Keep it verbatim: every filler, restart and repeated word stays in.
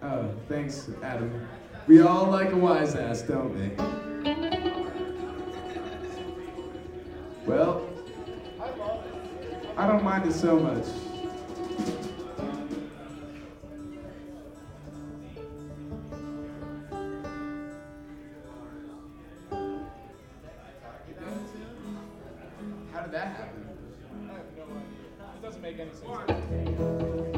Oh, thanks, Adam. We all like a wise ass, don't we? Well, I don't mind it so much. How did that happen? I have no idea. It doesn't make any sense.